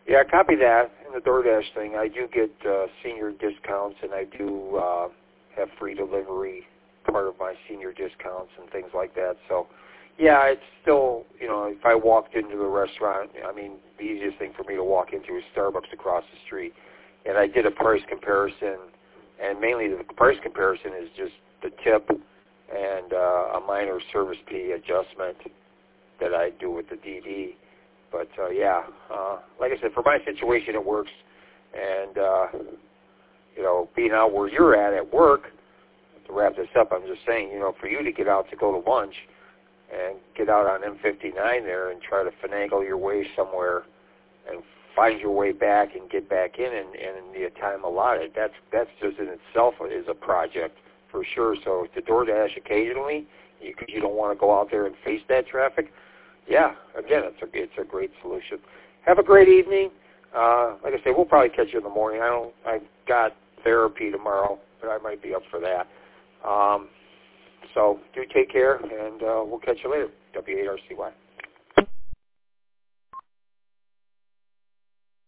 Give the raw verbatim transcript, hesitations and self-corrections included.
Yeah, copy that. And the DoorDash thing, I do get uh, senior discounts, and I do uh, have free delivery, part of my senior discounts and things like that. So, yeah, it's still, you know, if I walked into a restaurant, I mean, the easiest thing for me to walk into is Starbucks across the street. And I did a price comparison, and mainly the price comparison is just the tip and uh, a minor service fee adjustment that I do with the D D. But, uh, yeah, uh, like I said, for my situation, it works. And, uh, you know, being out where you're at at work, to wrap this up, I'm just saying, you know, for you to get out to go to lunch and get out on M fifty-nine there and try to finagle your way somewhere and find your way back and get back in and, and in the time allotted, that's that's just in itself is a project for sure. So to DoorDash occasionally, because you, you don't want to go out there and face that traffic, yeah, again, it's a it's a great solution. Have a great evening. Uh, like I say, we'll probably catch you in the morning. I don't. I've got therapy tomorrow, but I might be up for that. Um, so do take care, and uh, we'll catch you later. W eight R C Y.